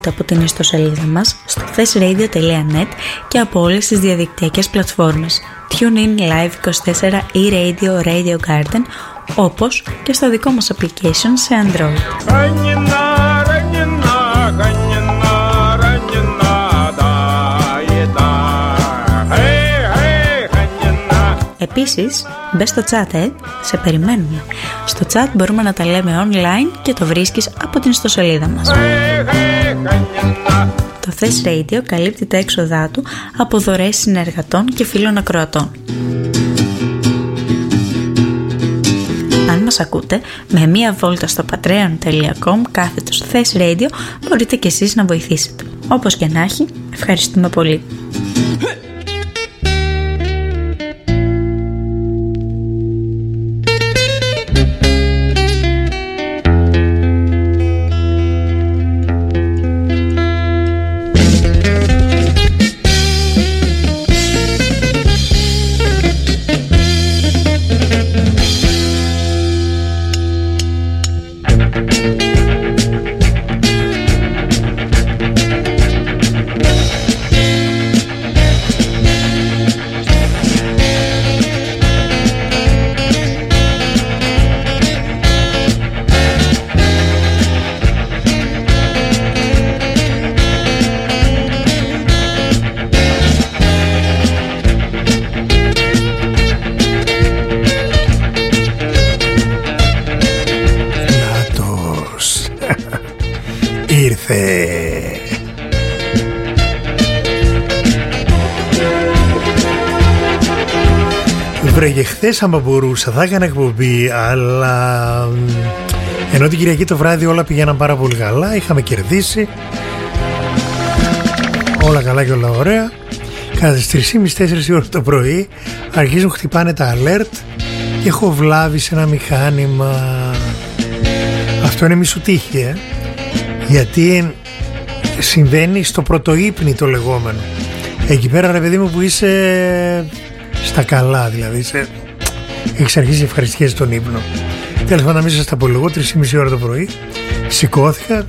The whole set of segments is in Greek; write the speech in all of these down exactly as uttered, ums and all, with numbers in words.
από την ιστοσελίδα μας στο thesradio τελεία net και από όλες τις διαδικτυακές πλατφόρμες TuneIn, Live είκοσι τέσσερα, eRadio, Radio Garden, όπως και στο δικό μας application σε Android. Επίσης, μπες στο chat, ε, σε περιμένουμε. Στο chat μπορούμε να τα λέμε online και το βρίσκεις από την ιστοσελίδα μας. Το Thess Radio καλύπτει τα έξοδά του από δωρεές συνεργατών και φίλων ακροατών. Αν μας ακούτε, με μία βόλτα στο patreon τελεία com κάθετος Thess Radio μπορείτε και εσείς να βοηθήσετε. Όπως και να έχει, ευχαριστούμε πολύ. Βρε, χθες άμα μπορούσα θα έκανα εκπομπή, αλλά ενώ την Κυριακή το βράδυ όλα πηγαίναν πάρα πολύ καλά, είχαμε κερδίσει όλα καλά και όλα ωραία. Κατά τις τρεις και μισή με τέσσερις ώρα το πρωί αρχίζουν χτυπάνε τα alert και έχω βλάβει σε ένα μηχάνημα. Αυτό είναι μη σου τύχει, ε? Γιατί συμβαίνει στο πρωτοείπνη το λεγόμενο. Εκεί πέρα, ρε παιδί μου, που είσαι στα καλά, δηλαδή σε... έχεις αρχίσει ευχαριστικές τον ύπνο. Τέλος πάντων, μην σας τα απολογώ, τρεις και μισή ώρα το πρωί σηκώθηκα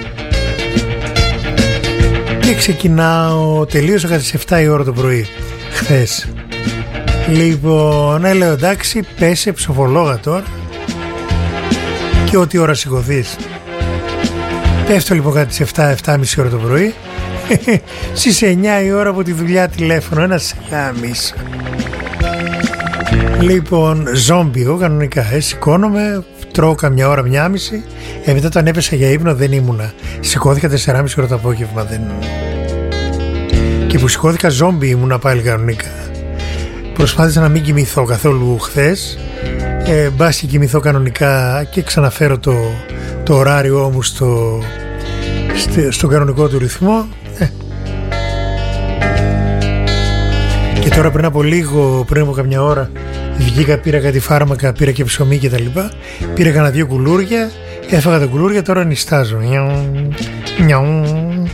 και ξεκινάω. Τελείωσα κατά τις επτά η ώρα το πρωί χθες. Λοιπόν, ναι, λέω εντάξει, πέσε ψοφολόγα τώρα και ό,τι ώρα σηκωθείς. Πέφτω λοιπόν κατά τις επτά, επτά και μισή ώρα το πρωί. Στις εννιά η ώρα από τη δουλειά τηλέφωνο, ένα σε γάμισα. Λοιπόν, ζόμπι εγώ κανονικά, ε, σηκώνομαι, τρώω καμιά ώρα, μια μισή. Ε, μετά όταν έπεσα για ύπνο δεν ήμουνα. Σηκώθηκα τέσσερα και μισή ώρα το απόγευμα, δεν... Και που σηκώθηκα ζόμπι ήμουνα πάλι κανονικά. Προσπάθησα να μην κοιμηθώ καθόλου χθες, ε, μπας και κοιμηθώ κανονικά και ξαναφέρω το, το ωράριό μου στο, στο, στο κανονικό του ρυθμό. ε. Και τώρα πριν από λίγο, πριν από καμιά ώρα, βγήκα, πήρα κάτι φάρμακα, πήρα και ψωμί και τα λοιπά. Πήρα κανένα δύο κουλούρια, έφαγα τα κουλούρια, τώρα νιστάζω. Νιαου, νιαου.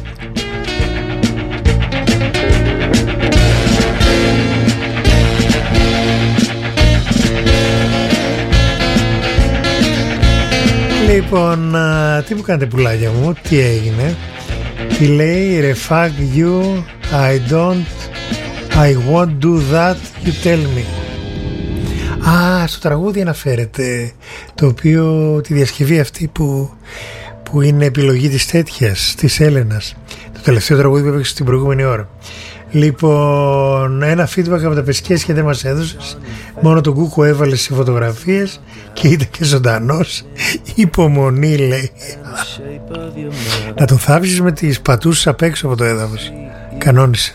Λοιπόν, α, τι μου κάνετε πουλάκια μου, τι έγινε? Τι λέει, ρε fuck you, I don't, I won't do that, you tell me. Α, στο τραγούδι αναφέρεται, το οποίο, τη διασκευή αυτή που, που είναι επιλογή της τέτοιας, της Έλενας. Το τελευταίο τραγούδι που έπαιξε την προηγούμενη ώρα. Λοιπόν, ένα feedback από τα πεσκές και δεν μας έδωσες. Μόνο τον Κούκο έβαλε σε φωτογραφίες και ήταν και ζωντανός. Υπομονή, λέει. Να τον θάψεις με τις πατούσες απ' έξω από το έδαφος. Κανόνισε.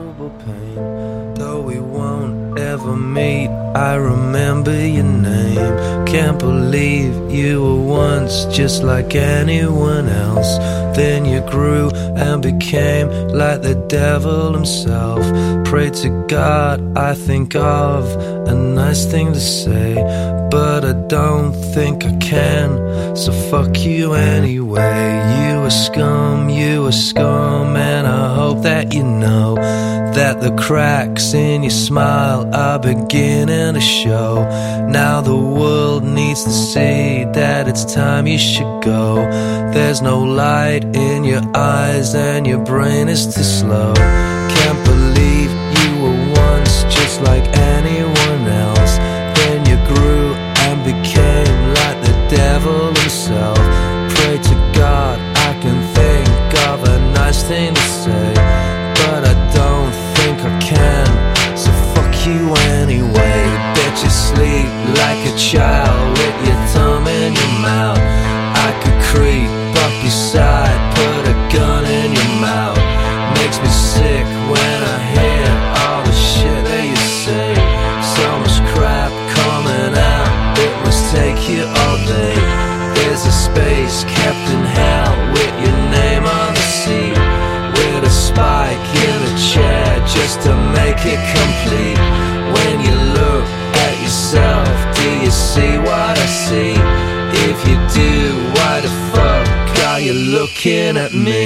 Ever meet, I remember your name. Can't believe you were once just like anyone else. Then you grew and became like the devil himself. Pray to God, I think of a nice thing to say, but I don't think I can, so fuck you anyway. You were scum, you were scum, and I hope that you know that the cracks in your smile are beginning to show. Now the world needs to see that it's time you should go. There's no light in your eyes and your brain is too slow. Can't believe you were once just like anyone else. Then you grew and became like the devil himself. Pray to God I can think of a nice thing to say, but I don't think I can, so fuck you anyway. Bet you sleep like a child with your thumb in your mouth. I could creep up your side, put a gun in your mouth. Makes me sick when I hear all the shit that you say. So much crap coming out, it must take you all day. There's a space kept in hell with your name on the seat, with a spike in a chair just to make it complete. When you look at yourself, do you see what I see? If you do, why the fuck are you looking at me?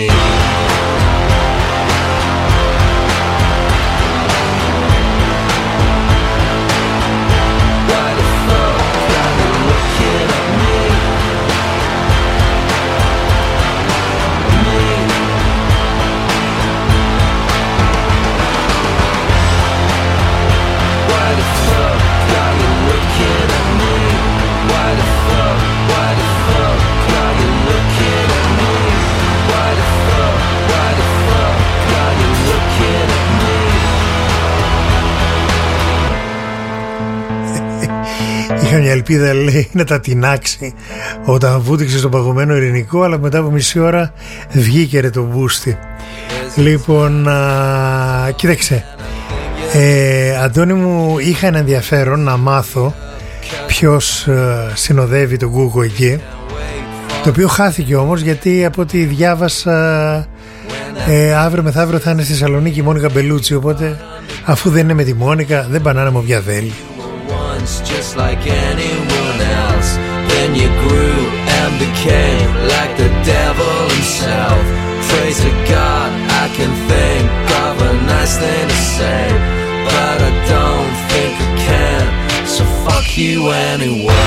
Είχα μια ελπίδα, λέει, να τα τεινάξει όταν βούτυξε στον παγωμένο ειρηνικό, αλλά μετά από μισή ώρα βγήκε ρε το μπούστι. Λοιπόν, α, κοίταξε, ε, Αντώνη μου, είχα ένα ενδιαφέρον να μάθω ποιος ε, συνοδεύει τον Google εκεί, το οποίο χάθηκε όμως, γιατί από ό,τι διάβασα ε, αύριο μεθαύριο θα είναι στη Θεσσαλονίκη η Μόνικα Μπελούτσι, οπότε αφού δεν είναι με τη Μόνικα δεν πάνε να μου βιαδέλει. Just like anyone else, then you grew and became like the devil himself. Pray to God I can think of a nice thing to say, but I don't think I can, so fuck you anyway.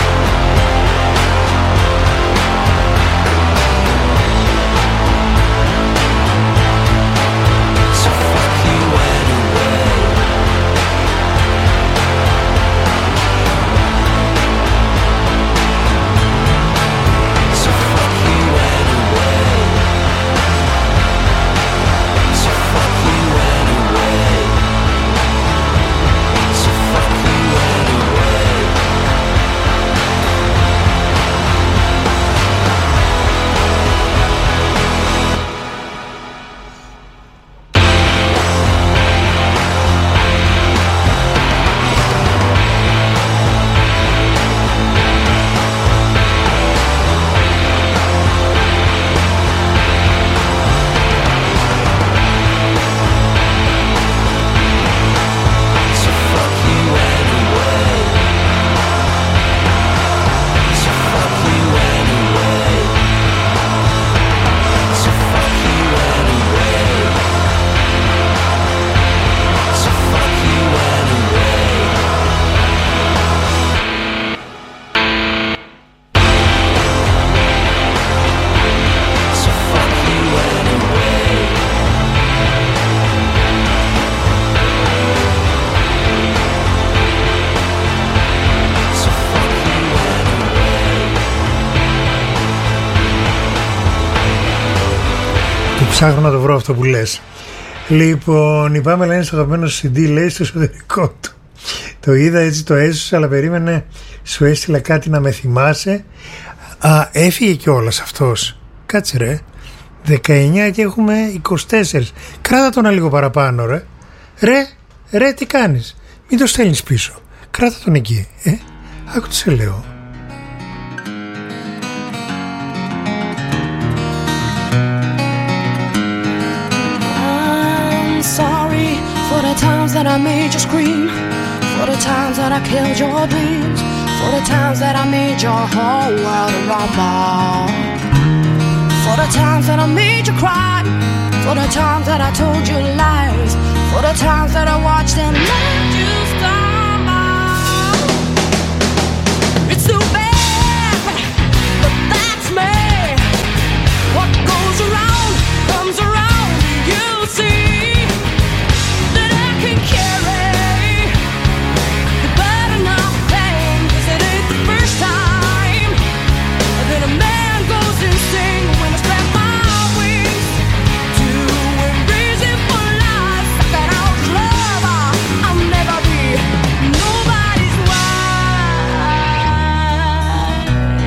Ψάχνω να το βρω αυτό που λες. Λοιπόν, η Πάμελα είναι στο αγαπημένο σι ντι, λέει, στο εσωτερικό του. Το είδα, έτσι το έσωσε, αλλά περίμενε, σου έστειλα κάτι να με θυμάσαι. Α, έφυγε κιόλας αυτός. Κάτσε ρε, δεκαεννιά και έχουμε είκοσι τέσσερα. Κράτα τον ένα λίγο παραπάνω ρε. Ρε, ρε τι κάνεις, μην το στέλνεις πίσω. Κράτα τον εκεί, ε, άκου τι σε λέω. For the times that I made you scream, for the times that I killed your dreams, for the times that I made your whole world rumble, for the times that I made you cry, for the times that I told you lies, For the times that I watched and let you stumble. It's too bad, but that's me. What goes around comes around. You see that I can carry the burden of pain, 'cause it ain't the first time that a man goes insane when I spread my wings to embrace it for life. That out love, I'll never be nobody's wife.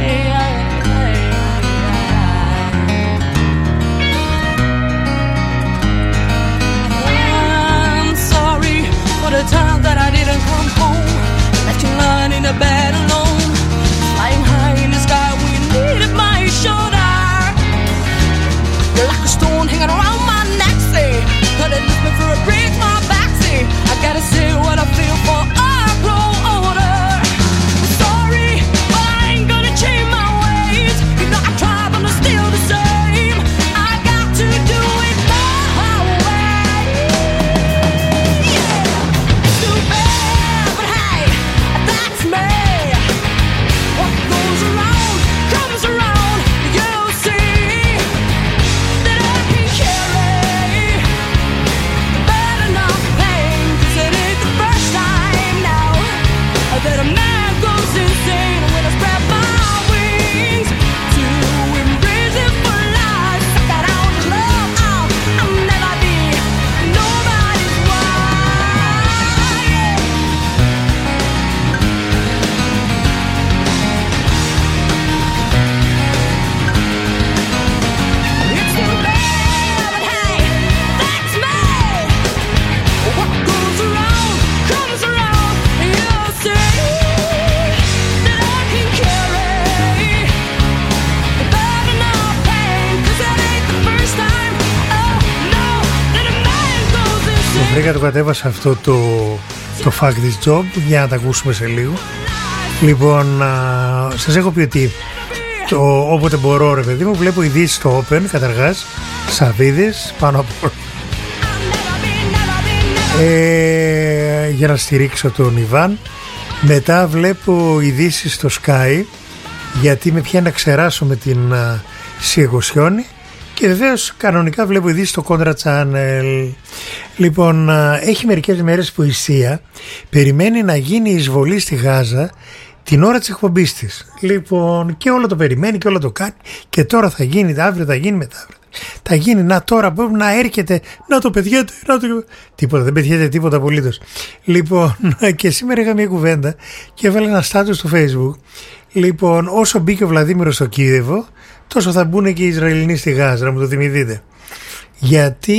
I'm sorry for the time that I didn't come home, left you lying in the bed alone, flying high in the sky when you needed my shoulder. You're like a stone hanging around my neck, say, but it left me for a break, my backseat. I gotta say what I feel for I grow older. Sorry, but I ain't gonna change my ways. You know I try, but I'm still the same. I got to do it my way. Yeah, it's too bad, but hey, that's me. What goes around comes around. You see that I can carry the burden of pain, 'cause it ain't the first time now that a man goes insane when I spread my wings to embrace it for life. That out love, I'll, I'll never be nobody's wife. It's too bad, but hey, that's me. What goes around comes around. You'll see that I can carry the burden of pain, 'cause it ain't the first time, oh no, that a man goes insane. Βρήκα, το κατέβασα αυτό το, το Fuck This Job για να τα ακούσουμε σε λίγο. Λοιπόν, α, σας έχω πει ότι το, όποτε μπορώ, ρε παιδί μου, βλέπω ειδήσεις στο Open, καταρχάς, Σαβίδες, πάνω από ε, για να στηρίξω τον Ιβάν. Μετά βλέπω ειδήσεις στο Sky, γιατί με πιάνει να ξεράσω με την uh, Σιεγοσιόνη. Και βεβαίως κανονικά βλέπω ειδήσεις στο Contra Channel. Λοιπόν, α, έχει μερικές μέρες που η ΣΥΑ περιμένει να γίνει εισβολή στη Γάζα την ώρα της εκπομπής της. Λοιπόν, και όλο το περιμένει και όλο το κάνει. Και τώρα θα γίνει, αύριο θα γίνει, μετά θα γίνει. Να τώρα πρέπει να έρχεται, να το πετιέται, να το... Τίποτα, δεν πετιέται τίποτα απολύτως. Λοιπόν, και σήμερα είχα μια κουβέντα και έβαλε ένα στάτους στο Facebook. Λοιπόν, όσο μπήκε ο Βλαδίμηρος στο Κίεβο, τόσο θα μπουν και οι Ισραηλινοί στη Γάζα, να μου το θυμηθείτε. Γιατί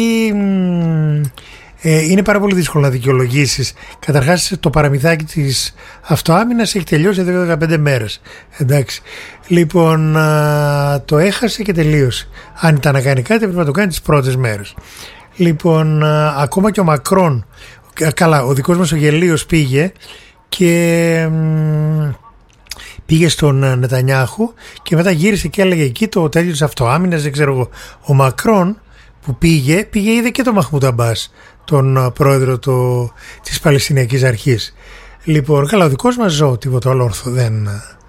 μ, ε, είναι πάρα πολύ δύσκολο να δικαιολογήσεις. Καταρχάς, το παραμυθάκι της αυτοάμυνας έχει τελειώσει εδώ δεκαπέντε μέρες. Εντάξει. Λοιπόν, α, το έχασε και τελείωσε. Αν ήταν να κάνει κάτι, πρέπει να το κάνει τις πρώτες μέρες. Λοιπόν, α, ακόμα και ο Μακρόν, καλά, ο δικός μας ο Γελίος πήγε και... Μ, πήγε στον Νετανιάχου και μετά γύρισε και έλεγε εκεί το τέτοιο της αυτοάμυνας, δεν ξέρω εγώ. Ο Μακρόν που πήγε, πήγε είδε και τον Μαχμούντ Αμπάς, τον πρόεδρο το, της Παλαιστινιακής Αρχής. Λοιπόν, καλά, ο δικός μας ζώο, τίποτα άλλο όρθο, δεν,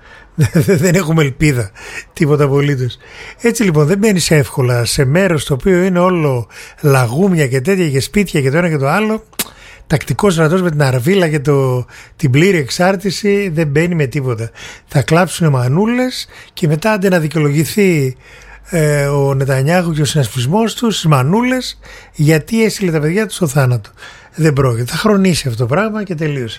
δεν έχουμε ελπίδα, τίποτα απολύτως. Έτσι λοιπόν δεν μπαίνεις εύκολα σε μέρος το οποίο είναι όλο λαγούμια και τέτοια και σπίτια και το ένα και το άλλο. Τακτικός στρατός με την αρβίλα και το, την πλήρη εξάρτηση δεν μπαίνει με τίποτα. Θα κλάψουν μανούλες και μετά άντε να δικαιολογηθεί ε, ο Νετανιάχου και ο συνασπισμός του στις μανούλες γιατί έστειλε τα παιδιά του στο θάνατο. Δεν πρόκειται. Θα χρονίσει αυτό το πράγμα και τελείωσε.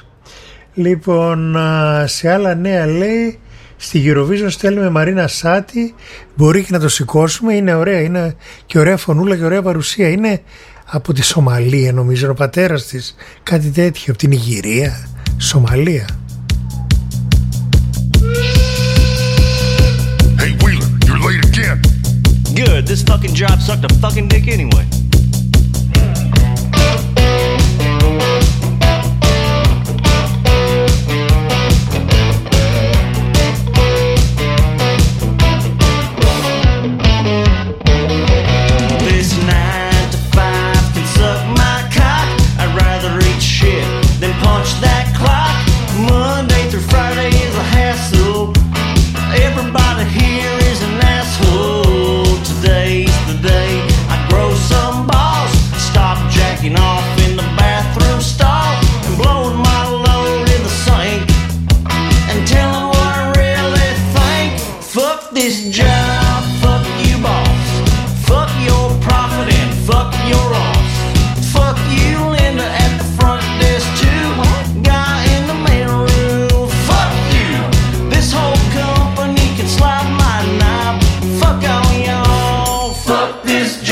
Λοιπόν, σε άλλα νέα λέει, στη Eurovision στέλνουμε Μαρίνα Σάτι, μπορεί και να το σηκώσουμε, είναι ωραία, είναι και ωραία φωνούλα και ωραία παρουσία. Είναι από τη Σομαλία νομίζω, ο πατέρας της, κάτι τέτοιο, από την Ιγυρία, Σομαλία. Hey Wheeler, you're late again. Good, this fucking job sucked a fucking dick anyway.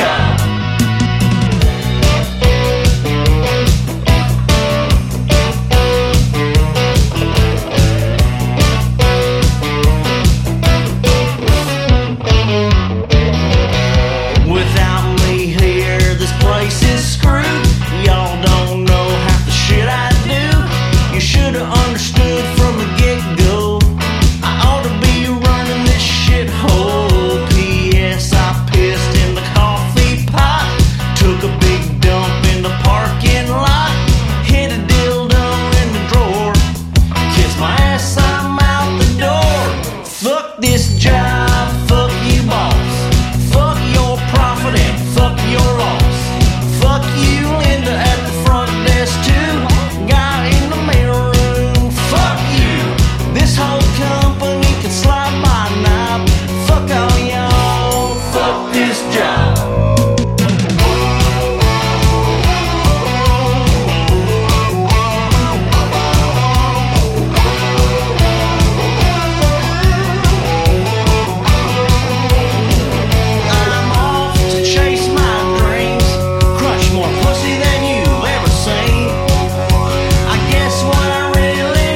job. Without me here, this place is screwed. Y'all don't know half the shit I do. You should have understood from the get-go. I ought to be running this shithole. P S I pissed in the coffee pot. Took a big dump in the parking lot. Hit a dildo in the drawer. Kiss my ass, I'm out the door. Fuck this job, fuck you boss. Fuck your profit and fuck your loss. Fuck you, Linda, at the front desk too. Guy in the mail room, fuck you. This whole company can slide my knob. Fuck all y'all, fuck this job. I'm off to chase my dreams, crush more pussy than you've ever seen. I guess what I really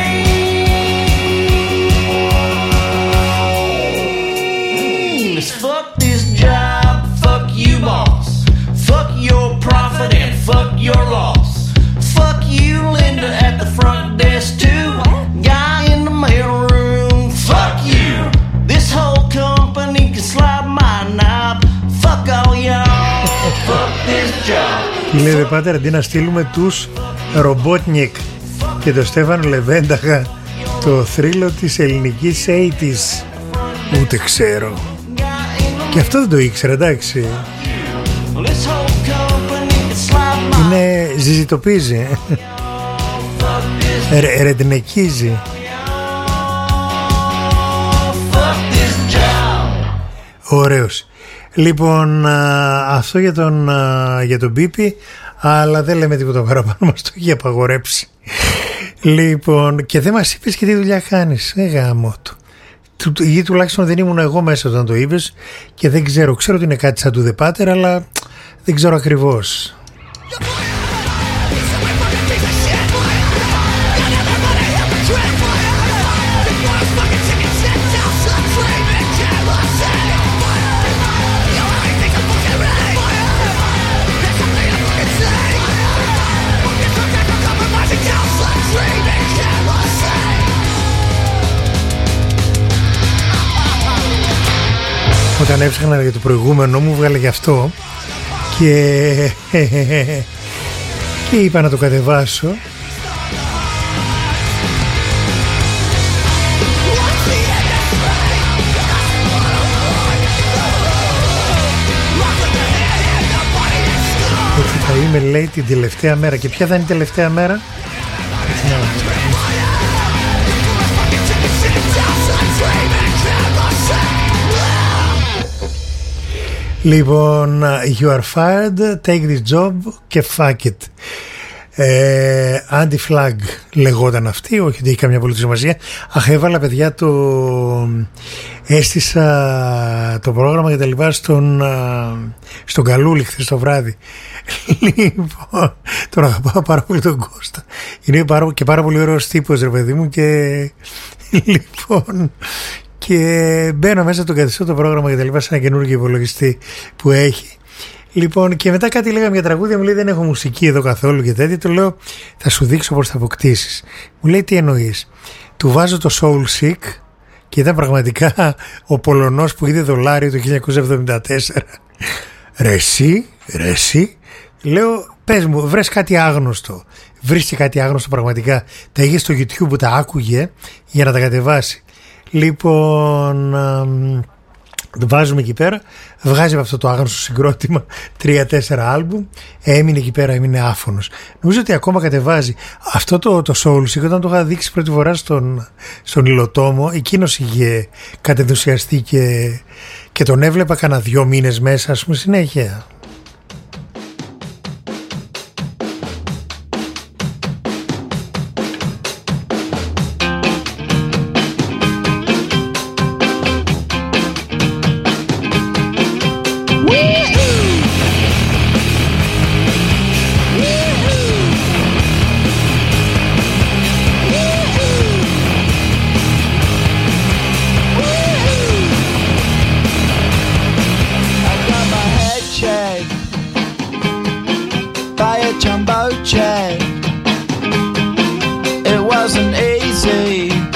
mean is fuck this job, fuck you boss. Fuck your profit and fuck your loss. Fuck you, Linda, at the front desk too. Guy in the mail room, fuck you. This whole company can slide my knob. Fuck all y'all, fuck this job. Κύριε Πάτερ, αντί να στείλουμε τους Ρομπότνικ και το Στέφανο Λεβένταχα, το θρύλο της ελληνικής ογδόντα, ούτε ξέρω. Και αυτό δεν το ήξερα, εντάξει. This whole company can slide my Είναι ζυζιτοπίζει, Ρε, ρετινεκίζει. fuck this job. Ωραίος. Λοιπόν, α, αυτό για τον, α, για τον Πίπη, αλλά δεν λέμε τίποτα παραπάνω, μας το έχει απαγορέψει. Λοιπόν, και δεν μας είπες και τι δουλειά κάνεις. Ε, γάμο του. Του, ή τουλάχιστον δεν ήμουν εγώ μέσα όταν το είπες και δεν ξέρω. Ξέρω ότι είναι κάτι σαν του The Pater, αλλά δεν ξέρω ακριβώς. Όταν έψαχνα για το προηγούμενο μου βγάλε γι' αυτό και, και είπα να το κατεβάσω. Έτσι θα είμαι, λέει, την τελευταία μέρα. Και ποια θα είναι η τελευταία μέρα? Λοιπόν, you are fired, take this job και fuck it. ε, Anti-flag λεγόταν αυτή, όχι ότι έχει καμιά πολύ σημασία. Αχ, έβαλα, παιδιά, το έστησα το πρόγραμμα και τα λοιπά στον, στον Καλούλη χθες το βράδυ. Λοιπόν, τον αγαπάω πάρα πολύ τον Κώστα. Είναι πάρα, και πάρα πολύ ωραίος τύπος, ρε παιδί μου. Και λοιπόν, και μπαίνω μέσα τον καθιστώ το πρόγραμμα και τα λοιπά σε ένα καινούργιο υπολογιστή που έχει. Λοιπόν, και μετά κάτι λέγαμε για τραγούδια, μου λέει δεν έχω μουσική εδώ καθόλου και τέτοια. Του λέω θα σου δείξω πώς θα αποκτήσεις. Μου λέει τι εννοείς? Του βάζω το Soul Sick και ήταν πραγματικά ο Πολωνός που είδε δολάριο το χίλια εννιακόσια εβδομήντα τέσσερα. Ρε εσύ, ρε εσύ. Λέω πες μου, βρες κάτι άγνωστο. Βρίσκει κάτι άγνωστο πραγματικά. Τα είχε στο YouTube που τα άκουγε για να τα κατεβάσει. Λοιπόν, το βάζουμε εκεί πέρα. Βγάζει από αυτό το άγνωστο συγκρότημα τρία τέσσερα άλμπουμ. Έμεινε εκεί πέρα, έμεινε άφωνος. Νομίζω ότι ακόμα κατεβάζει. Αυτό το, το Soul, όταν το είχα δείξει πρώτη φορά στον, στον Υλοτόμο, εκείνος είχε κατενθουσιαστεί και, και τον έβλεπα κανένα δυο μήνες μέσα, ας πούμε, συνέχεια. Woo! jumbo jet. It wasn't easy,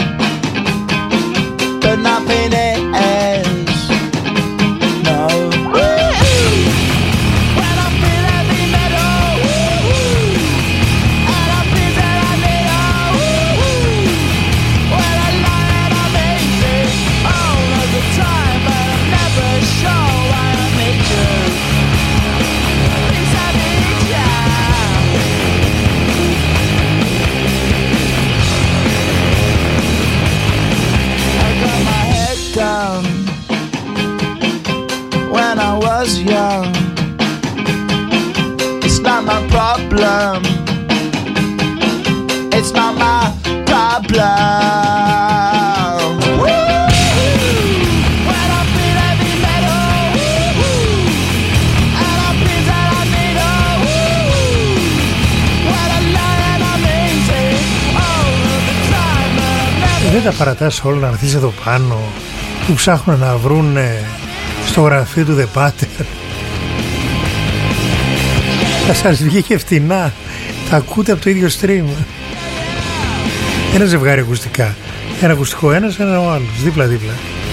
but nothing is. No. When I feel heavy metal, and I feel that I need a when I lie and I'm easy all of the time, but I'm never sure why I need you. Please I need ya. I got my head down when I was young. It's not my problem. It's not my problem. When I feel heavy metal, and I feel that I need a when I lie and I'm easy all of the time, but I'm never. Δεν τα παρατάς όλα να έρθεις εδώ πάνω που ψάχνουν να βρουν στο γραφείο του The Pater. Θα σας βγήκε φτηνά. Τα ακούτε από το ίδιο stream. Ένα ζευγάρι ακουστικά. Ένα ακουστικό ένας, ένα ο άλλος. Δίπλα-δίπλα.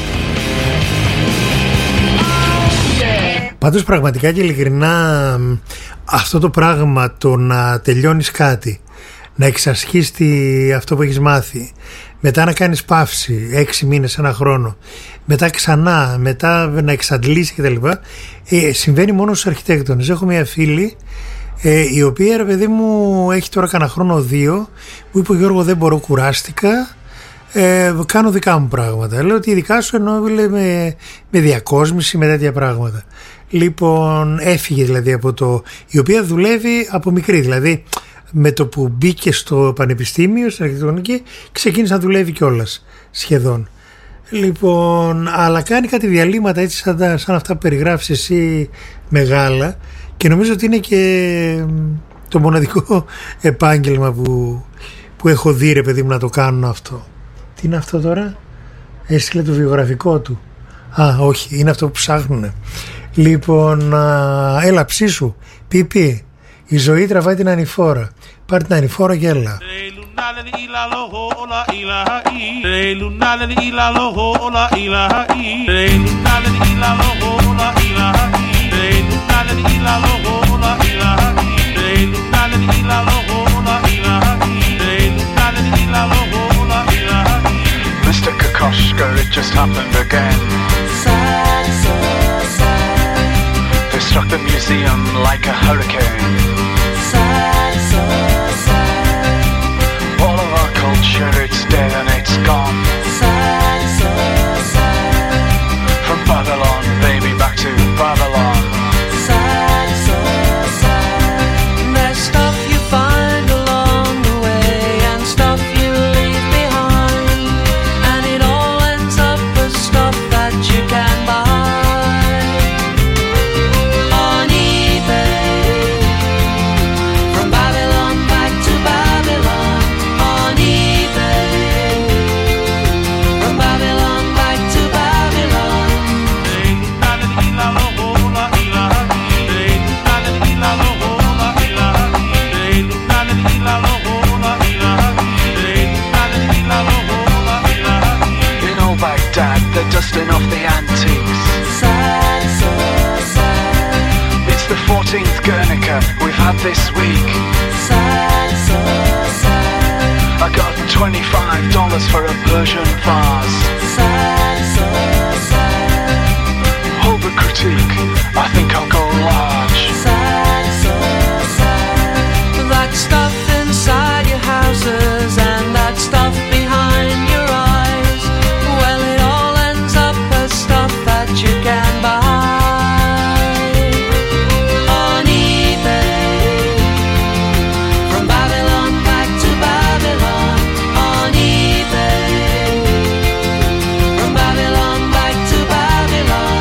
Πάντως πραγματικά και ειλικρινά αυτό το πράγμα, το να τελειώνεις κάτι, να εξασχείς τη, αυτό που έχεις μάθει, μετά να κάνεις παύση έξι μήνες, ένα χρόνο, μετά ξανά, μετά να εξαντλήσεις κτλ. Ε, συμβαίνει μόνο στους αρχιτέκτονες. Έχω μια φίλη ε, η οποία, ρε παιδί μου, έχει τώρα κανένα χρόνο δύο, που είπε: Γιώργο, δεν μπορώ, κουράστηκα, ε, κάνω δικά μου πράγματα. Λέω ότι ειδικά σου, ενώ με, με διακόσμηση, με τέτοια πράγματα. Λοιπόν, έφυγε δηλαδή από το, η οποία δουλεύει από μικρή, δηλαδή με το που μπήκε στο πανεπιστήμιο, στην αρχιτεκτονική, ξεκίνησε να δουλεύει κιόλας σχεδόν. Λοιπόν, αλλά κάνει κάτι διαλύματα έτσι σαν, σαν αυτά που περιγράφεις εσύ, μεγάλα, και νομίζω ότι είναι και το μοναδικό επάγγελμα που, που έχω δει, ρε παιδί μου, να το κάνουν αυτό. Τι είναι αυτό τώρα? Έστειλε το βιογραφικό του. Α, όχι, είναι αυτό που ψάχνουνε. Λοιπόν, α, έλα ψήσου, πιπί. Η ζωή τραβάει την ανηφόρα. Πάρε την ανηφόρα και έλα. Mister Kokoschka, it just happened again. Sad, so sad. They struck the museum like a hurricane. Sad, so sad. All of our culture, it's dead and it's gone. Sad, so sad. From Babylon, baby, back to Babylon. Sad, so sad. There's stuff you find along the way and stuff you leave behind, and it all ends up as stuff that you can buy on eBay. From Babylon back to Babylon on eBay. From Babylon back to Babylon. In old Baghdad, they're dusting off the antiques. Sad, so sad. It's the fourteenth Guernica we've had this week. Sad, so sad. I got twenty-five dollars for a Persian vase. Sad, so sad. Hold the critique, I think I'll go large. Sad, so sad. That stuff inside your houses and that stuff behind your eyes, well, it all ends up as stuff that you can buy on eBay. From Babylon back to Babylon on eBay. From Babylon back to Babylon.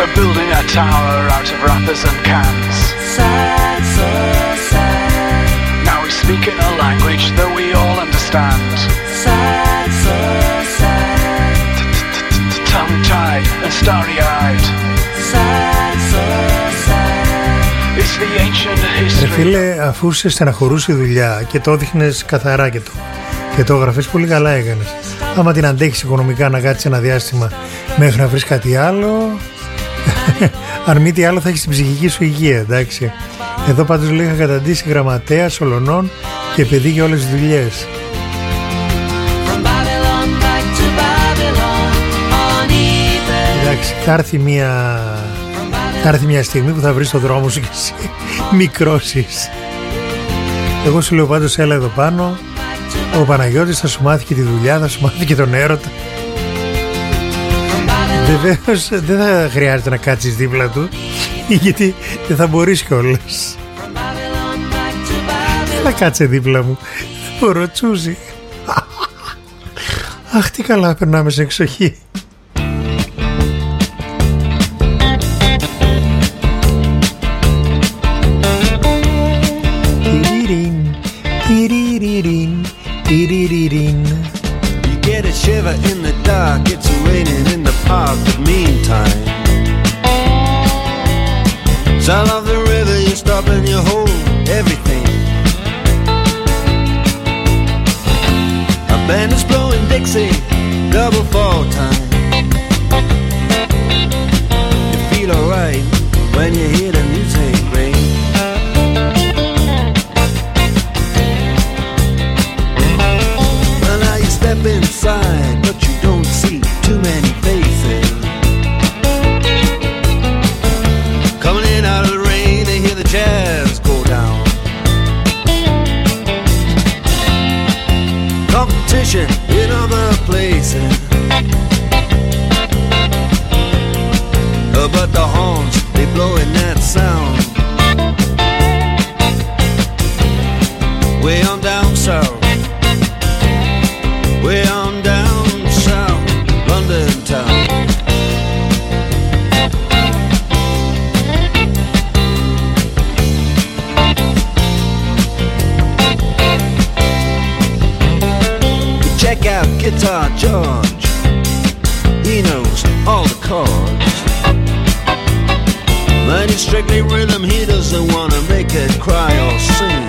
They're building a tower out of wrappers and cans. Sad, so sad. Now we speak in a language that we all understand. Sad, so sad. Tongue-tied and starry-eyed. Sad, so sad. It's the ancient Ρε history. φίλε, αφού σε στεναχωρούσε η δουλειά και το έδειχνες καθαρά και το, και το έγραφες, πολύ καλά έκανες. Άμα την αντέχεις οικονομικά να κάτσεις ένα διάστημα μέχρι να βρεις κάτι άλλο, αν μη τι άλλο θα έχεις την ψυχική σου υγεία, εντάξει. Εδώ πάντως λέει είχα καταντήσει γραμματέα, σολονών και παιδί για όλες τις δουλειές. Εντάξει, θα έρθει μια, θα έρθει μια στιγμή που θα βρεις το δρόμο σου και εσύ μικρώσεις. Εγώ σου λέω πάντως έλα εδώ πάνω. Ο Παναγιώτης θα σου μάθει και τη δουλειά, θα σου μάθει και τον έρωτα. Βεβαίως δεν θα χρειάζεται να κάτσεις δίπλα του, γιατί δεν θα μπορείς κιόλας. Έλα κάτσε δίπλα μου, δεν μπορώ, τσούζι. Αχ, τι καλά περνάμε σε εξοχή. You get a shiver in the dark, it's raining in the park, but meantime sound of the river, you stop and you hold everything. A band is blowing Dixie, double fall time. You feel alright when you hear the music ring. Well, now you step inside, but you don't see too many faces. Coming in out of the rain, they hear the jazz go down. Competition in other places, uh, but the horns, they blowing that sound. Way on down south, way on down south, London town. Check out Guitar George, he knows all the chords. But it's strictly rhythm, he doesn't want to make it cry or sing.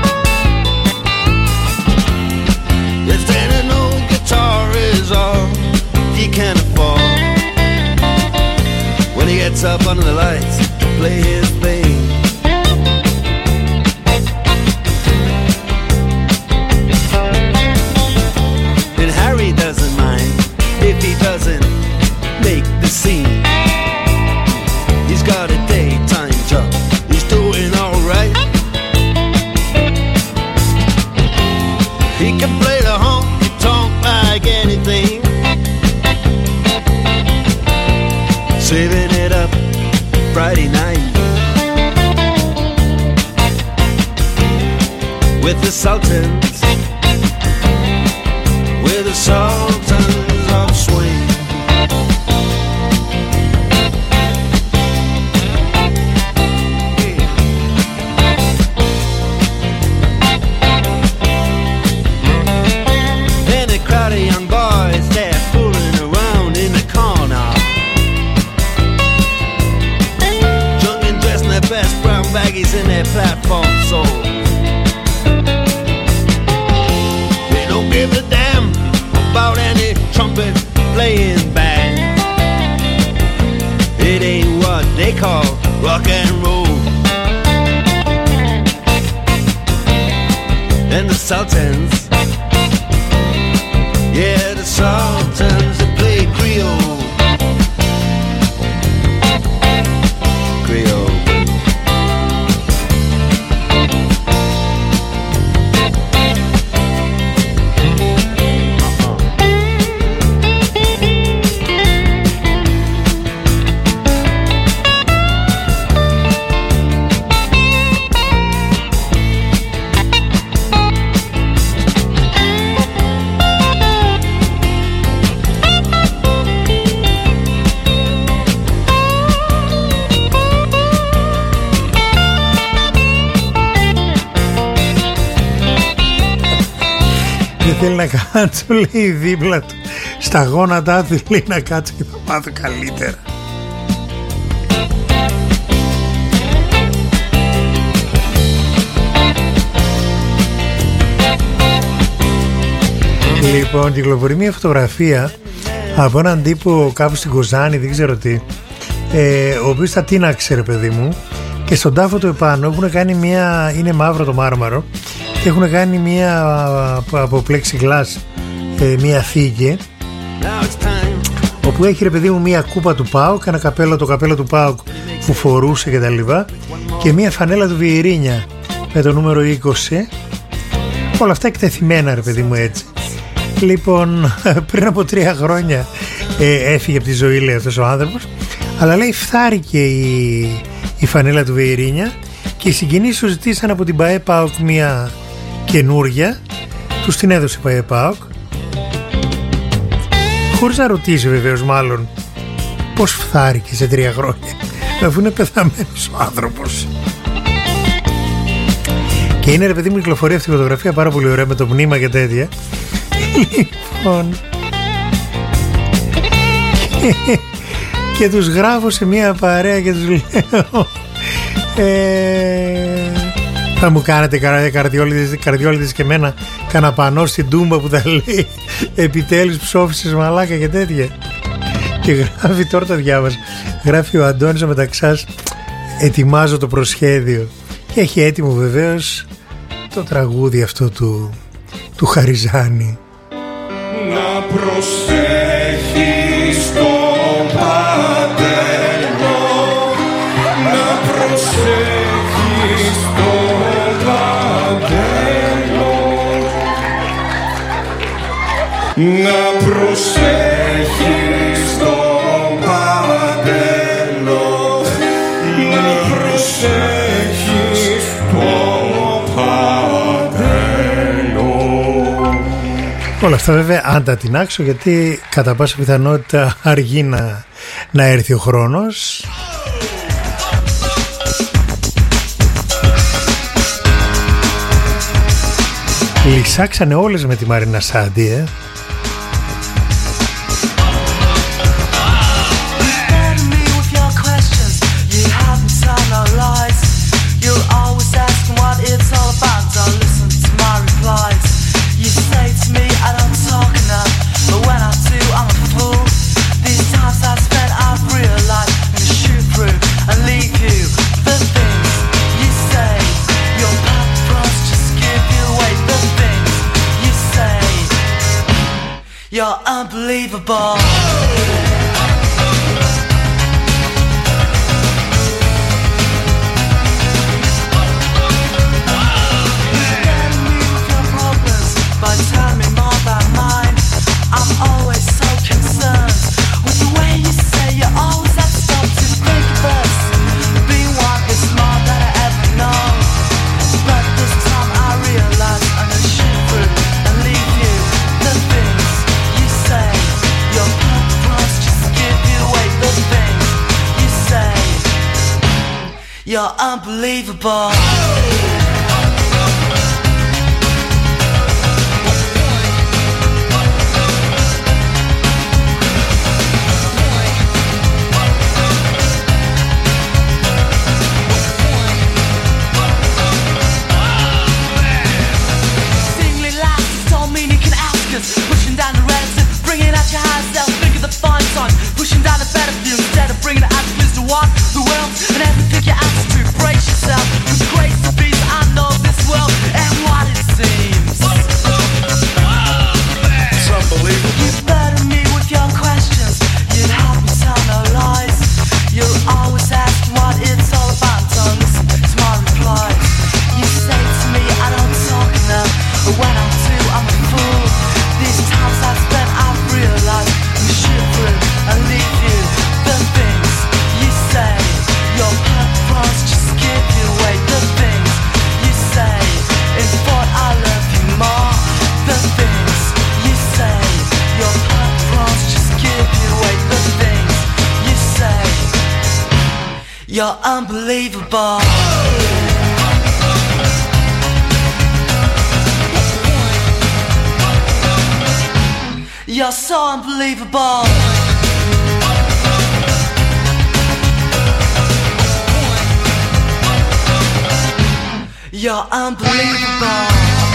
If any old guitar is all he can afford, when he gets up under the lights to play his thing, and Harry doesn't mind if he doesn't make the scene. He's got a daytime job, he's doing alright. He can play the honky tonk like anything, saving it up Friday night with the Sultans, with the Sultans of Swing. And a crowd of young boys, they're fooling around in the corner, drunk and dressed in their best brown baggies in their platform soles. They don't give a damn about any trumpet playing band. It ain't what they call rock and roll. And the Sultans, yeah, the Sultans, they play Creole. Creole. θέλει να κάτσω, λέει, δίπλα του. Στα γόνατά του λέει να κάτσω και θα πάθω καλύτερα. Λοιπόν, κυκλοφορεί μια φωτογραφία από έναν τύπο κάπου στην Κοζάνη, δεν ξέρω τι, ε, ο οποίος τα τίναξε, ρε παιδί μου, και στον τάφο του επάνω έχουν κάνει μια, είναι μαύρο το μάρμαρο, και έχουν κάνει μια από plexiglass, ε, μια θήκη, όπου έχει, ρε παιδί μου, μια κούπα του ΠΑΟΚ, ένα καπέλο, το καπέλο του ΠΑΟΚ που φορούσε και τα λοιπά, και μια φανέλα του Βιερίνια με το νούμερο είκοσι, όλα αυτά εκτεθειμένα, ρε παιδί μου, έτσι. Λοιπόν, πριν από τρία χρόνια ε, έφυγε από τη ζωή, λέει, αυτός ο άνθρωπος, αλλά λέει φθάρηκε η, η φανέλα του Βιερίνια και οι συγγενείς σου ζητήσαν από την ΠΑΕ ΠΑΟΚ μια καινούρια, τους την έδωσε η ΠΑΕ ΠΑΟΚ, χωρίς να ρωτήσει βεβαίως μάλλον πως φθάρηκε σε τρία χρόνια, αφού είναι πεθαμένος ο άνθρωπος. Και είναι, ρε παιδί μου, κυκλοφορεί αυτή η φωτογραφία πάρα πολύ ωραία με το μνήμα και τέτοια. Λοιπόν, και, και τους γράφω σε μια παρέα και τους λέω ε, θα μου κάνετε καρδιόλιδες, καρδιόλιδες και εμένα κάνα πανό στην τούμπα που τα λέει επιτέλους ψόφισες μαλάκα και τέτοια. Και γράφει, τώρα το διάβασα, γράφει ο Αντώνης ο Μεταξάς, ετοιμάζω το προσχέδιο, και έχει έτοιμο βεβαίως το τραγούδι αυτό του, του Χαριζάνη. Να προσέχεις τον πατέλο, να προσέχεις τον πατέλο, να προσέχεις τον πατέλο, να προσέχεις τον πατέλο. Όλα αυτά βέβαια αν τα τινάξω, γιατί κατά πάσα πιθανότητα αργεί να, να έρθει ο χρόνος. Λυσάξανε όλες με τη Μαρίνα Σάντι, ε. You're unbelievable. But tell me more about mine. I'm always so concerned with the way you say you always have to stop to think of us. Being one is more than I ever know. But this time I realize I'm gonna shoot through and leave you. The things you say, your purpose just give you away. The things you say, you're unbelievable. Pushing down the reds and bringing out your high self. Think of the fine time. Pushing down the better view instead of bringing the attitudes to what the world and every pick your attitude. Brace yourself with the grace of bees. I know this world and what it seems. It's unbelievable. You burden me with your questions. You'd help me tell no lies. You'll always ask what it's all about. Don't listen to my replies. You say to me I don't talk enough, but when I do I'm a fool. These times I've spent, I've realized I'm shit through and leave you. The things you say, your purpose just give you away. The things you say, in thought I love you more. The things you say, your purpose just give you away. The things you say, you're unbelievable. You're so unbelievable. You're unbelievable.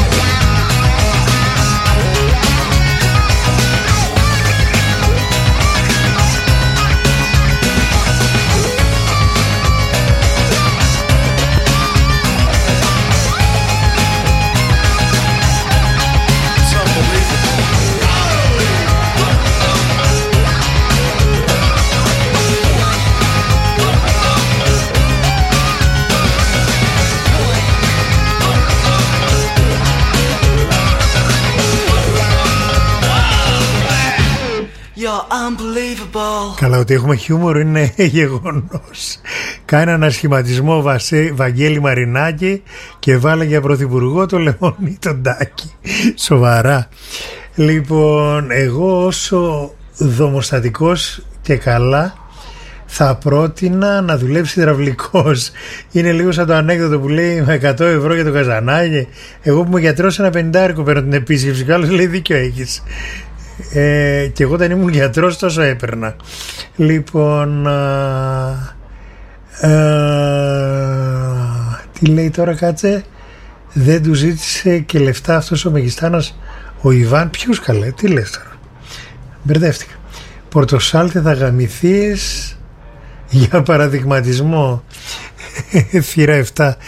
Καλά, ότι έχουμε χιούμορ είναι γεγονός. Κάνει ένα σχηματισμό Βασέ, Βαγγέλη Μαρινάκη και βάλε για πρωθυπουργό το Λεωνί τον Τάκη. Σοβαρά. Λοιπόν, εγώ όσο δομοστατικός και καλά θα πρότεινα να δουλέψει υδραυλικός. Είναι λίγο σαν το ανέκδοτο που λέει με εκατό ευρώ για το καζανάκι. Εγώ που είμαι γιατρός ένα πενηντάρικο παίρνω την επίσκεψη και άλλος λέει δίκιο έχεις. Ε, και εγώ όταν ήμουν γιατρός τόσο έπαιρνα. Λοιπόν α, α, τι λέει τώρα, κάτσε. Δεν του ζήτησε και λεφτά αυτός ο Μεγιστάνας ο Ιβάν. Ποιους καλέ, τι λες τώρα, μπερδεύτηκα. Πορτοσάλτε θα γαμηθείς για παραδειγματισμό. Θύρα επτά.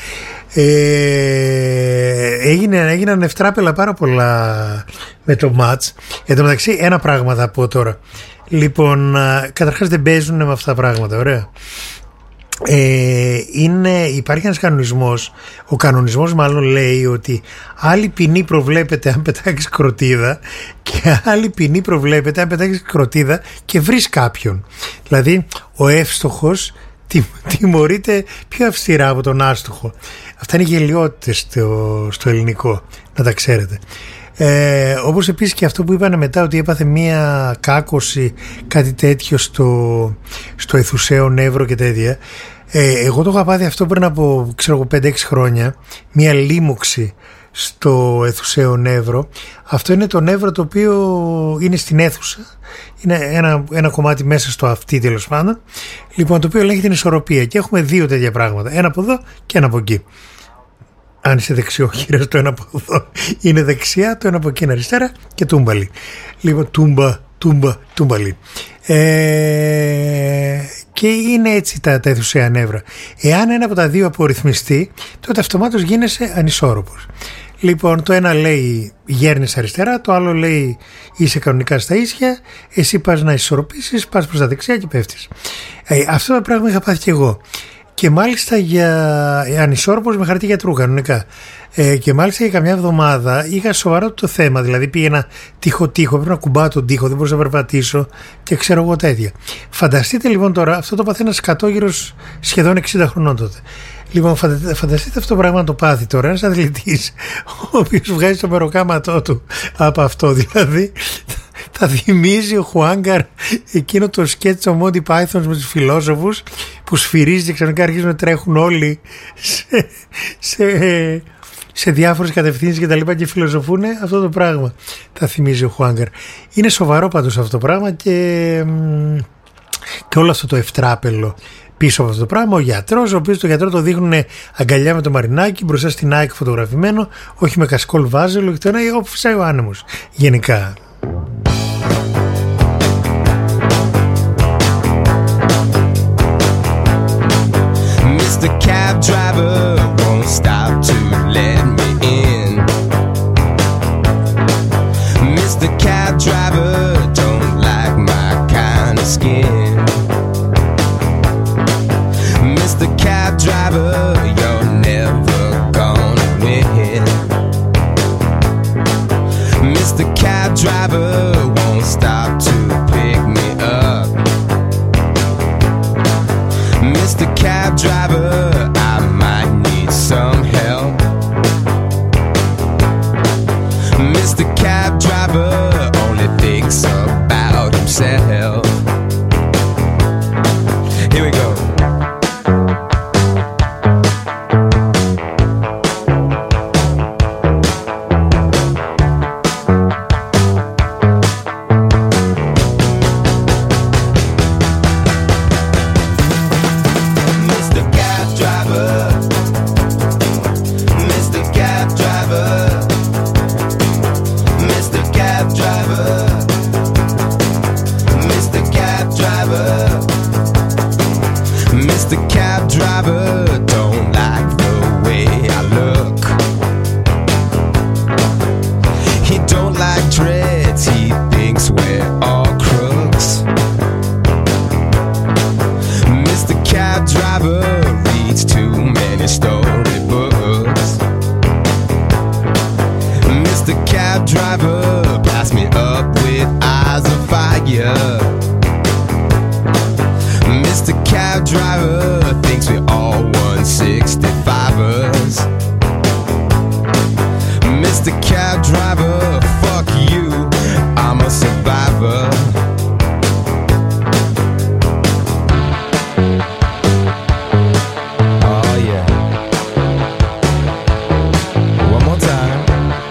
Ε, έγινε, έγιναν ευτράπελα πάρα πολλά με το μάτς. Εν τω μεταξύ ένα πράγμα θα πω τώρα. Λοιπόν, καταρχάς δεν παίζουν με αυτά τα πράγματα, ωραία. Ε, είναι, υπάρχει ένας κανονισμός. Ο κανονισμός μάλλον λέει ότι άλλη ποινή προβλέπεται αν πετάξεις κροτίδα και άλλη ποινή προβλέπεται αν πετάξεις κροτίδα και βρεις κάποιον. Δηλαδή ο εύστοχος τιμωρείται πιο αυστηρά από τον άστοχο. Αυτά είναι γελιότητες στο, στο ελληνικό, να τα ξέρετε. Ε, όπως επίσης και αυτό που είπανε μετά, ότι έπαθε μία κάκωση, κάτι τέτοιο στο, στο Αιθουσαίο Νεύρο και τέτοια. Ε, εγώ το είχα πάθει αυτό πριν από ξέρω, πέντε έξι χρόνια, μία λίμωξη στο Αιθουσαίο Νεύρο. Αυτό είναι το νεύρο το οποίο είναι στην αίθουσα. Είναι ένα, ένα κομμάτι μέσα στο αυτί, τέλος πάντων. Λοιπόν, το οποίο ελέγχει την ισορροπία. Και έχουμε δύο τέτοια πράγματα. Ένα από εδώ και ένα από εκεί. Αν είσαι δεξιόχειρας, το ένα από εδώ είναι δεξιά, το ένα από εκεί είναι αριστερά και τούμπαλι. Λοιπόν, τούμπα, τούμπα, τούμπαλι. Ε, και είναι έτσι τα, τα αιθουσαία νεύρα. Εάν ένα από τα δύο απορριθμιστεί, τότε αυτομάτως γίνεσαι ανισόρροπος. Λοιπόν, το ένα λέει γέρνεις αριστερά, το άλλο λέει είσαι κανονικά στα ίσια, εσύ πας να ισορροπήσεις, πας προς τα δεξιά και πέφτεις. Ε, αυτό το πράγμα είχα πάθει και εγώ. Και μάλιστα για ανισόρροπος με χαρτί γιατρού κανονικά. Ε, και μάλιστα για καμιά εβδομάδα είχα σοβαρό το θέμα. Δηλαδή πήγαινα τείχο-τείχο, πρέπει να κουμπάω τον τείχο, δεν μπορούσα να περπατήσω και ξέρω εγώ τέτοια. Φανταστείτε λοιπόν τώρα, αυτό το πάθει ένας κατόγυρος σχεδόν εξήντα χρονών τότε. Λοιπόν, φανταστείτε αυτό το πράγμα να το πάθει τώρα ένας αθλητής, ο οποίος βγάζει το μεροκάματό του από αυτό. Δηλαδή θα θυμίζει ο Χουάνγκαρ εκείνο το σκέτσο Monty Python με τους φιλόσοφους που σφυρίζει και ξαφνικά αρχίζουν να τρέχουν όλοι σε, σε, σε διάφορες κατευθύνσεις και τα λοιπά και φιλοσοφούν. Αυτό το πράγμα θα θυμίζει ο Χουάνγκαρ. Είναι σοβαρό πάντως αυτό το πράγμα και, και όλο αυτό το ευτράπελο πίσω από αυτό το πράγμα. Ο γιατρός, ο οποίος το γιατρό το δείχνουν αγκαλιά με το Μαρινάκι μπροστά στην ΑΕΚ φωτογραφημένο, όχι με κασκόλ βάζελο και το ένα όπου φυσάει ο άνεμος γενικά. The cab driver won't stop to let me in. Mister Cab Driver don't like my kind of skin. Mister Cab Driver, you're never gonna win. Mister Cab Driver won't stop to pick me up. Mister Cab Driver, I might need some help. Mister Cab Driver only thinks about himself. Here we go. driver don't like the way I look. He don't like dreads, he thinks we're all crooks. Mister Cab Driver reads too many storybooks. Mister Cab Driver, pass me up with eyes of fire. Mister Cab Driver thinks we're all one sixty-fivers. Mister Cab Driver, fuck you, I'm a survivor. Oh yeah. One more time.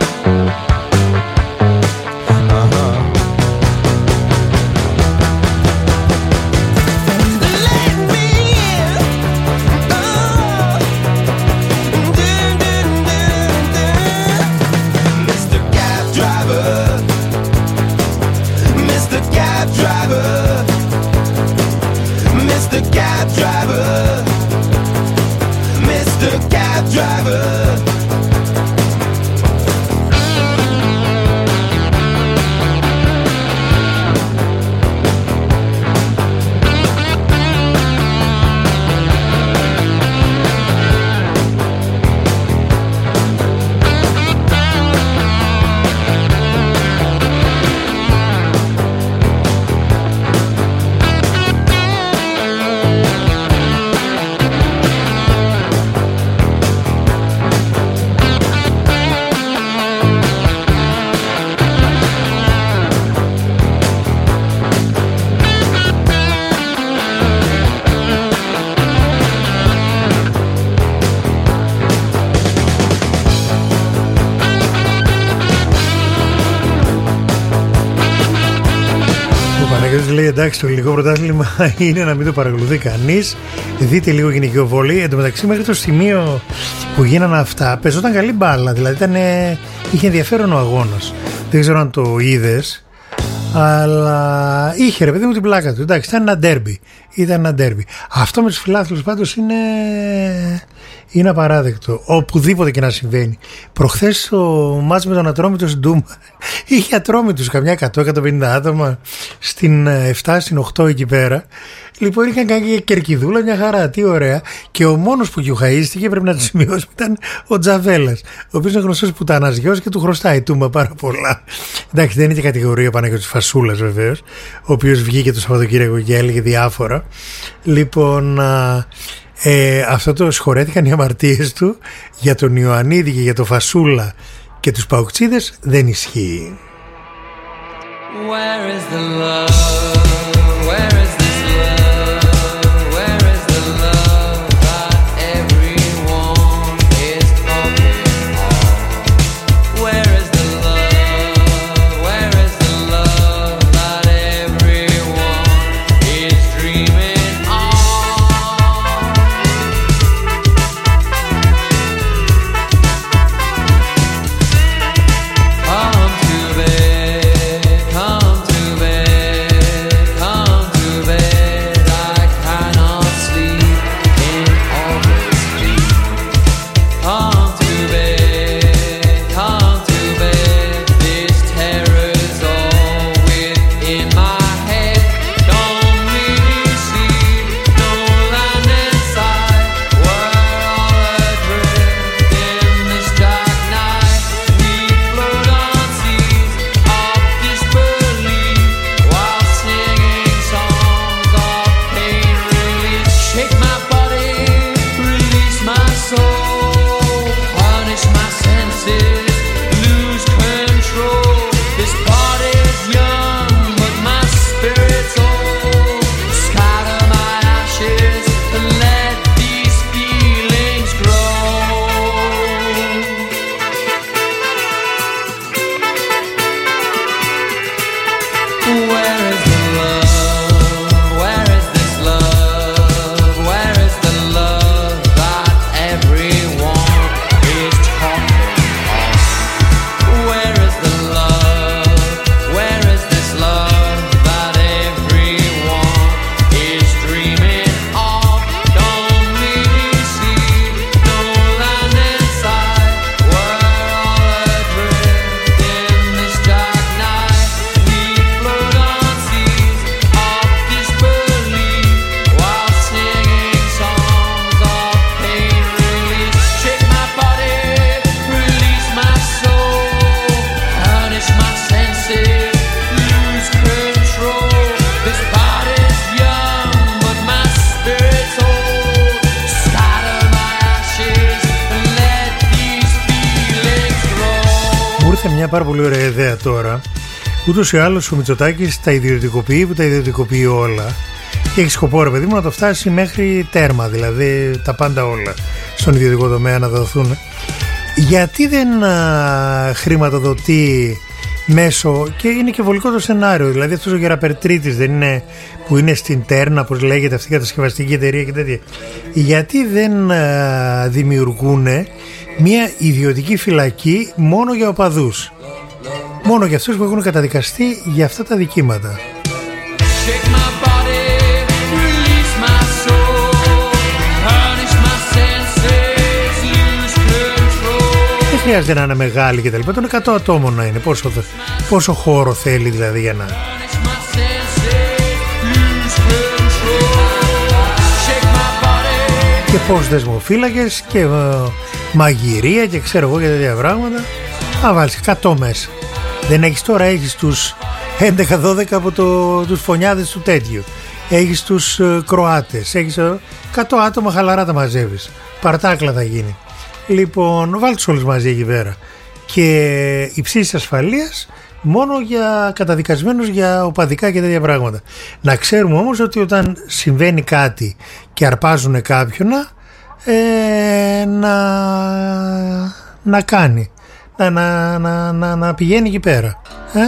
Uh-huh. Let me in. Oh. Dun, dun, dun, dun. Mister Cab Driver. Mister Cab Driver. Mister Cab Driver. Mister Cab Driver. Λέει εντάξει, το ελληνικό πρωτάθλημα είναι να μην το παρακολουθεί κανείς. Δείτε λίγο γυναικείο βόλεϊ. Εν τω μεταξύ, μέχρι το σημείο που γίνανε αυτά, παίζονταν καλή μπάλα. Δηλαδή ήταν, είχε ενδιαφέρον ο αγώνας. Δεν ξέρω αν το είδες, αλλά είχε ρε παιδί μου την πλάκα του. Εντάξει, ήταν ένα ντέρμπι. Ήταν ένα ντέρμπι. Αυτό με τους φιλάθλους πάντως είναι, είναι απαράδεκτο. Οπουδήποτε και να συμβαίνει. Προχθές ο μάτς με τον Ατρόμητο στην Ντούμα είχε ατρόμητους καμιά εκατό με εκατόν πενήντα άτομα στην επτά, στην οκτώ εκεί πέρα. Λοιπόν, είχαν κάνει και κερκιδούλα, μια χαρά, τι ωραία. Και ο μόνος που γιουχαίστηκε, πρέπει να το σημειώσουμε, ήταν ο Τζαβέλας, ο οποίος είναι γνωστός πουτάνας γιος και του χρωστάει Τούμα πάρα πολλά. Εντάξει, δεν είναι και κατηγορία Παναγιώτης Φασούλας βεβαίως, ο οποίος βγήκε το Σαββατοκύριακο και έλεγε διάφορα. Λοιπόν, ε, αυτό το σχορέθηκαν οι αμαρτίες του για τον Ιωαννίδη και για τον Φασούλα και τους Παουκτσίδες, δεν ισχύει. Where is the love? Where is this love? Where is the love that everyone is talking of? Where is the love? Where is the love that everyone is dreaming of? Come to bed, come to bed, come to bed. I cannot sleep in all this sleep. Come to bed, come to bed. This terror's all within my head. Don't really see no land inside. We're all adrift in this dark night. We float on seas of disbelief while singing songs of pain relief. Shake my body, release my soul, punish my senses, lose control. This body's young, but my spirit's old. Scatter my ashes and let these feelings grow. Where is the love? Where is this love? Where is the love that everyone is talking of? Where is the love? Where is this love that everyone is dreaming of? Don't really μια πάρα πολύ ωραία ιδέα τώρα. Ούτως ή άλλως ο Μητσοτάκης τα ιδιωτικοποιεί, που τα ιδιωτικοποιεί όλα. Και έχει σκοπό, ρε παιδί μου, να το φτάσει μέχρι τέρμα, δηλαδή τα πάντα όλα στον ιδιωτικό τομέα να δοθούν. Γιατί δεν α, χρηματοδοτεί μέσω, και είναι και βολικό το σενάριο, δηλαδή αυτός ο Γεραπερτρίτης δεν είναι, που είναι στην Τέρνα, όπως λέγεται αυτή η κατασκευαστική εταιρεία και τέτοια, γιατί δεν α, δημιουργούν μια ιδιωτική φυλακή μόνο για οπαδούς, μόνο για αυτούς που έχουν καταδικαστεί για αυτά τα δικήματα? Δεν χρειάζεται να είναι μεγάλη και τα λοιπά. Των εκατό ατόμων να είναι. Πόσο, πόσο χώρο θέλει δηλαδή για να... Και πώς δεσμοφύλακες και ε, μαγειρία και ξέρω εγώ και τέτοια πράγματα. Να βάλεις εκατό μέσα. Δεν έχεις τώρα, έχεις τους έντεκα δώδεκα από το, τους φωνιάδες του τέτοιου. Έχεις τους ε, Κροάτες. Έχεις ε, εκατό άτομα χαλαρά τα μαζεύεις. Παρτάκλα θα γίνει. Λοιπόν, βάλτε τους όλους μαζί εκεί πέρα. Και υψής ασφαλείας μόνο για καταδικασμένους για οπαδικά και τέτοια πράγματα. Να ξέρουμε όμως ότι όταν συμβαίνει κάτι και αρπάζουν κάποιον ε, να, να κάνει να, να, να, να, να πηγαίνει εκεί πέρα. Ε?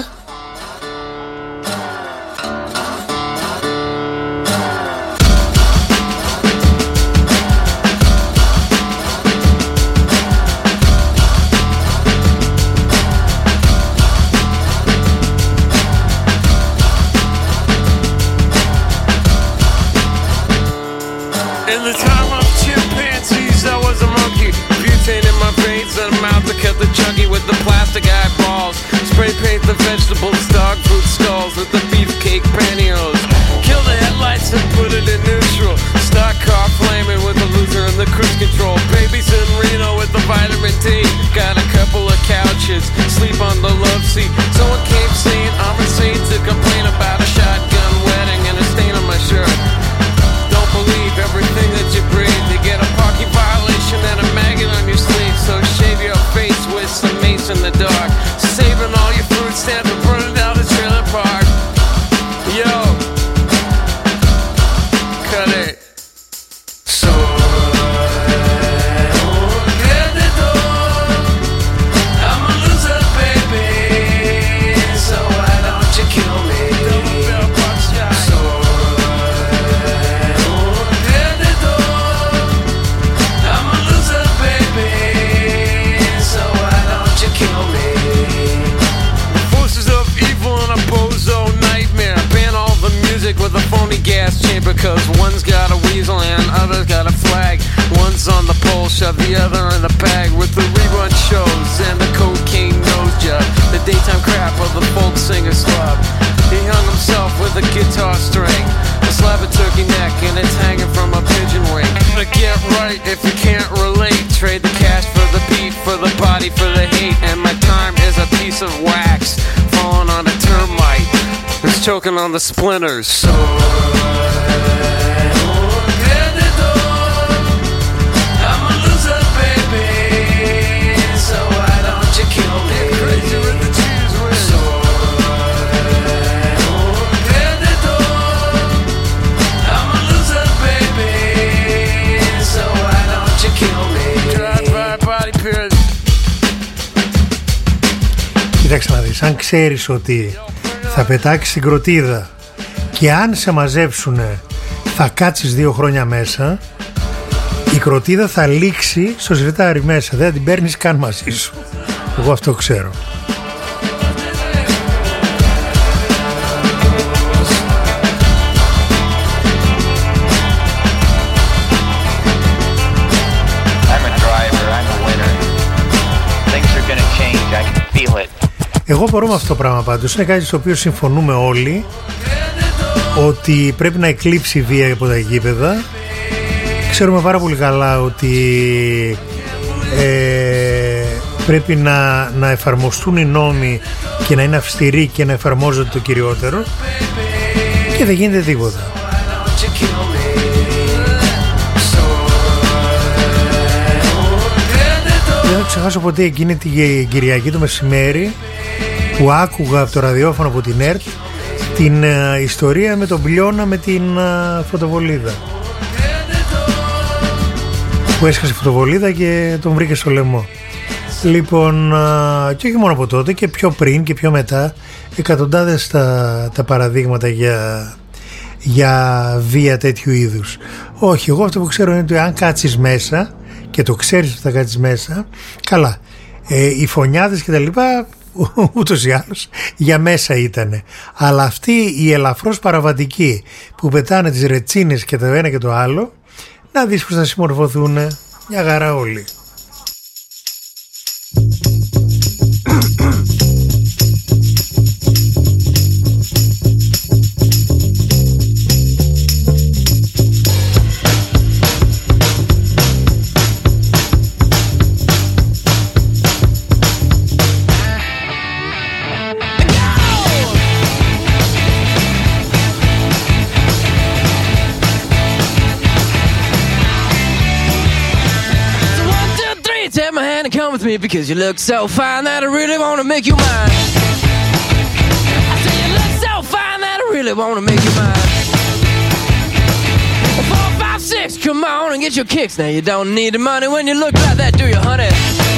Vegetables, dog food skulls with the beefcake pantyhose. Kill the headlights and put it in neutral. Stock car flaming with the loser and the cruise control. Babies in Reno with the vitamin D. Got a couple of couches, sleep on the love seat. Someone came saying I'm insane to complain about a shotgun wedding and a stain on my shirt. Don't believe everything that you breathe. You get a parking violation and a maggot on your sleeve. So shave your face with some mace in the dark. Saving all your food stamps and burning down the trailer park. Yo, cut it. So I'm a loser, baby. So why don't you kill me? So I'm a loser, baby. So why don't you kill me? With a phony gas chamber, cause one's got a weasel and other's got a flag. One's on the pole, shove the other in the bag. With the rerun shows and the cocaine nose job, the daytime crap of the folk singer slub. He hung himself with a guitar string, a slab of turkey neck, and it's hanging from a pigeon wing. But get right if you can't relate. Trade the cash for the beat, for the body, for the hate. And my time is a piece of wax falling on a termite. It's choking on the splinters. So I'm a loser, baby. So why don't you kill me? Crazy with the cheese whiz. So I'm a loser, baby. So why don't you kill me? Drive-by body pierce. Κοίταξε να δεις, αν ξέρεις ότι θα πετάξεις την κροτίδα και αν σε μαζέψουν θα κάτσεις δύο χρόνια μέσα, η κροτίδα θα λήξει στο σιρτάρι μέσα, δεν την παίρνεις καν μαζί σου. Εγώ αυτό ξέρω. Εγώ μπορώ με αυτό το πράγμα πάντως. Είναι κάτι στο οποίο συμφωνούμε όλοι, ότι πρέπει να εκλείψει η βία από τα γήπεδα. Ξέρουμε πάρα πολύ καλά ότι ε, πρέπει να, να εφαρμοστούν οι νόμοι και να είναι αυστηροί και να εφαρμόζονται το κυριότερο, και δεν γίνεται τίποτα. δεν θα ξεχάσω ποτέ εκείνη την Κυριακή το μεσημέρι που άκουγα από το ραδιόφωνο από την ΕΡΤ την uh, ιστορία με τον Πλιώνα με την uh, φωτοβολίδα που έσχασε φωτοβολίδα και τον βρήκε στο λαιμό. Λοιπόν, uh, και όχι μόνο από τότε και πιο πριν και πιο μετά εκατοντάδες τα, τα παραδείγματα για, για βία τέτοιου είδους. Όχι, εγώ αυτό που ξέρω είναι ότι αν κάτσεις μέσα και το ξέρεις ότι θα κάτσεις μέσα, καλά, ε, οι φωνιάδες και τα λοιπά ούτως ή άλλως για μέσα ήτανε, αλλά αυτοί οι ελαφρώς παραβατικοί που πετάνε τις ρετσίνες και το ένα και το άλλο, να δεις πως θα συμμορφωθούν μια χαρά όλοι. Come with me because you look so fine that I really want to make you mine. I say you look so fine that I really want to make you mine. Four, five, six, come on and get your kicks. Now you don't need the money when you look like that, do you, honey?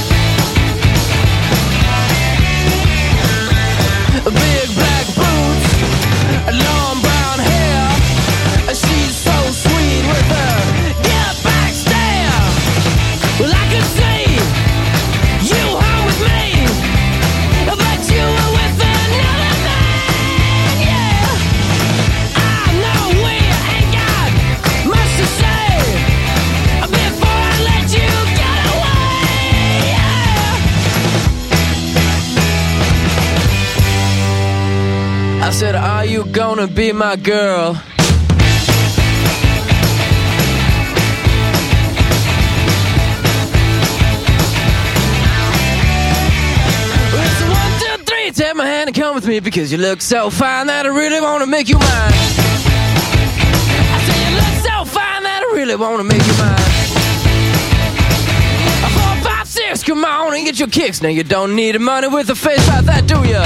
Big black boots, long brown hair. She's so sweet with her get back stare. Well, I can see you home with me, but you were with another man, yeah. I know we ain't got much to say before I let you get away, yeah. I said, are you gonna be my girl? Take my hand and come with me because you look so fine that I really want to make you mine. I say you look so fine that I really want to make you mine. Four, five, six, come on and get your kicks. Now you don't need the money with a face like that, do ya?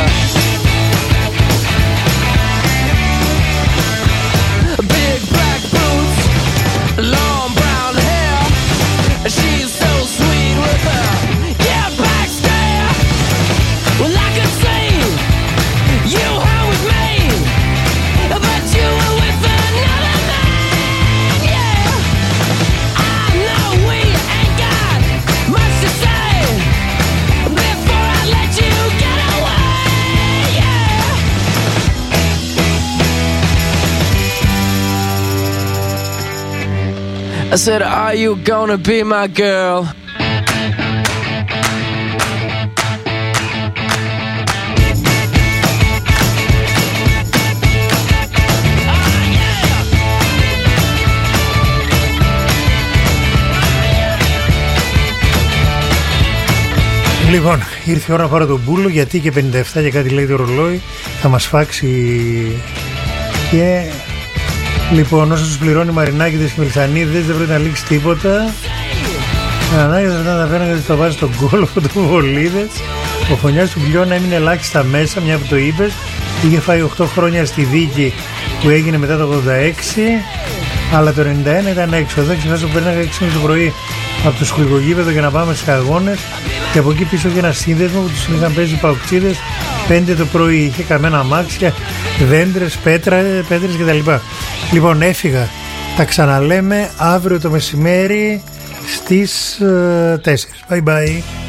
Big black boots, long brown hair. She's so sweet with her get back stare. Well, I can see you home with me, but you were with another man, yeah. I know we ain't got much to say before I let you get away, yeah. I said, are you gonna be my girl? Λοιπόν, ήρθε η ώρα να πάρω τον μπούλο γιατί και πενήντα επτά και κάτι λέει το ρολόι θα μας φάξει. Και λοιπόν, όσο τους πληρώνει Μαρινάκηδες και Μελισανίδες δεν πρέπει να λήξει τίποτα. Ανάγκες δεν τα φέρνουν γιατί το βάζει στον κόλο φωτοβολίδες. Ο φωνιάς του Πλιώνα έμεινε ελάχιστα μέσα, μια που το είπες. Είχε φάει οκτώ χρόνια στη δίκη που έγινε μετά το ογδόντα έξι, αλλά το ενενήντα ένα ήταν έξω. Δεν ξεχάσω που περνάγα έξι το πρωί από το σχολικογήπεδο για να πάμε στους αγώνες. Και από εκεί πίσω είχε ένα σύνδεσμο που τους είχαν παίζει παουξίδες. Πέντε το πρωί είχε καμένα αμάξια, δέντρες, πέτρα, πέτρες κτλ. Λοιπόν, έφυγα. Τα ξαναλέμε αύριο το μεσημέρι στις uh, τέσσερις. Bye bye.